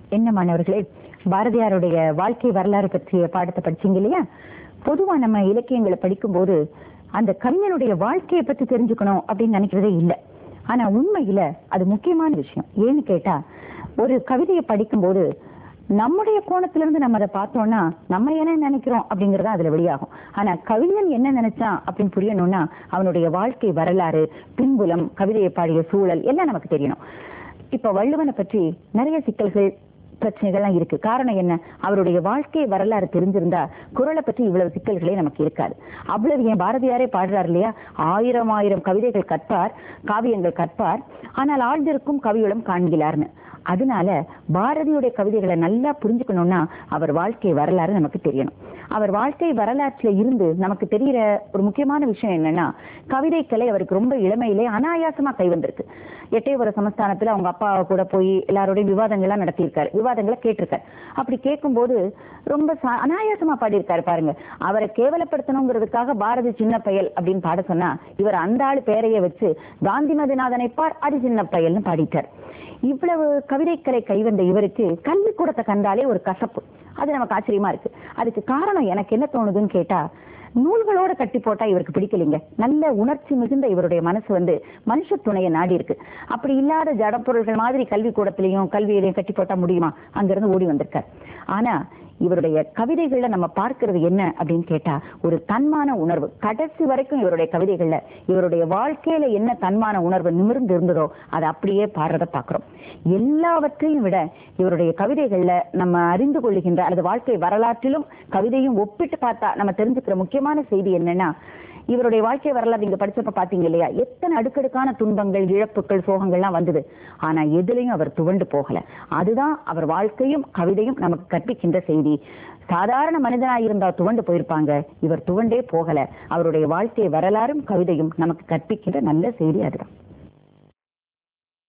என்ன மாணவர்களே, பாரதியாருடைய வாழ்க்கை வரலாறு பற்றிய பாடத்தை படிச்சீங்க இல்லையா? பொதுவா நம்ம இலக்கியங்களை படிக்கும் போது அந்த கவிஞனுடைய வாழ்க்கையை பத்தி தெரிஞ்சுக்கணும் அப்படின்னு நினைக்கிறதே இல்லை. ஆனா உண்மையில அது முக்கியமான விஷயம். ஏன்னு கேட்டா, ஒரு கவிதையை படிக்கும் போது நம்முடைய கோணத்துல இருந்து நம்ம அதை பார்த்தோம்னா நம்ம என்ன நினைக்கிறோம் அப்படிங்கறத அதுல வெளியாகும். ஆனா கவிஞன் என்ன நினைச்சான் அப்படின்னு புரியணும்னா அவனுடைய வாழ்க்கை வரலாறு, பின்புலம், கவிதையை பாடிய சூழல் எல்லாம் நமக்கு தெரியணும். இப்ப வள்ளுவனை பற்றி நிறைய சிக்கல்கள், பிரச்சனைகள்லாம் இருக்கு. காரணம் என்ன? அவருடைய வாழ்க்கை வரலாறு தெரிஞ்சிருந்தா குறளை பற்றி இவ்வளவு சிக்கல்களே நமக்கு இருக்காது. அவ்வளவு ஏன் பாரதியாரே பாடுறாரு இல்லையா, ஆயிரம் கவிதைகள் கற்பார், காவியங்கள் கற்பார், ஆனால் ஆழ்ந்திருக்கும் கவியுளம் காண்கிறார்னு. அதனால பாரதியுடைய கவிதைகளை நல்லா புரிஞ்சுக்கணும்னா அவர் வாழ்க்கை வரலாறு நமக்கு தெரியணும். அவர் வாழ்க்கை வரலாற்றுல இருந்து நமக்கு தெரியற ஒரு முக்கியமான விஷயம் என்னன்னா, கவிதை கலை அவருக்கு ரொம்ப இளமையிலே அனாயாசமா கை வந்திருக்கு. எட்டயபுர சமஸ்தானத்துல அவங்க அப்பா கூட போய் எல்லாரோடையும் விவாதங்கள்லாம் நடத்தியிருக்காரு, விவாதங்களை கேட்டிருக்காரு. அப்படி கேட்கும்போது ரொம்ப அனாயாசமா பாடியிருக்காரு பாருங்க. அவரை கேவலப்படுத்தணுங்கிறதுக்காக பாரதி சின்ன பயல் அப்படின்னு பாட சொன்னா, இவர் அந்த ஆளு பேரைய வச்சு காந்தி மதிநாதனை பார் அது சின்ன பயல்னு பாடிட்டார். இவ்வளவு கவிதைக்கலை கைவந்த இவருக்கு கல்விக்கூடத்தை கண்டாலே ஒரு கசப்பு. அது நமக்கு ஆச்சரியமா இருக்கு. அதுக்கு காரணம் எனக்கு என்ன தோணுதுன்னு கேட்டா, நூல்களோட கட்டி போட்டா இவருக்கு பிடிக்கலைங்க. நல்ல உணர்ச்சி மிகுந்த இவருடைய மனசு மனுஷ துணையை நாடி இருக்கு. அப்படி இல்லாத ஜடப்பொருள்கள் மாதிரி கல்விக்கூடத்திலையும் கல்வியிலையும் கட்டி போட்டா முடியுமா? அங்கிருந்து ஓடி வந்திருக்கார். ஆனா இவருடைய கவிதைகள்ல நம்ம பார்க்கிறது என்ன அப்படின்னு கேட்டா, ஒரு தன்மான உணர்வு. கடைசி வரைக்கும் இவருடைய கவிதைகள்ல இவருடைய வாழ்க்கையில என்ன தன்மான உணர்வு நிமிர்ந்து இருந்ததோ அதை அப்படியே பாடுறத பாக்குறோம். எல்லாவற்றையும் விட இவருடைய கவிதைகள்ல நம்ம அறிந்து கொள்ளுகின்ற அல்லது வாழ்க்கை வரலாற்றிலும் கவிதையும் ஒப்பிட்டு பார்த்தா நம்ம தெரிஞ்சுக்கிற முக்கியமான செய்தி என்னன்னா, இவருடைய வாழ்க்கை வரலாறு நீங்க படிச்சப்ப பாத்தீங்க இல்லையா, எத்தனை அடுக்கடுக்கான துன்பங்கள், இழப்புகள், சோகங்கள்லாம் வந்தது. ஆனா எதுலையும் அவர் துவண்டு போகல. அதுதான் அவர் வாழ்க்கையும் கவிதையும் நமக்கு கற்பிக்கின்ற செய்தி. சாதாரண மனிதனாயிருந்தா துவண்டு போயிருப்பாங்க, இவர் துவண்டே போகல. அவருடைய வாழ்க்கை வரலாறும் கவிதையும் நமக்கு கற்பிக்கின்ற நல்ல செய்தி அதுதான்.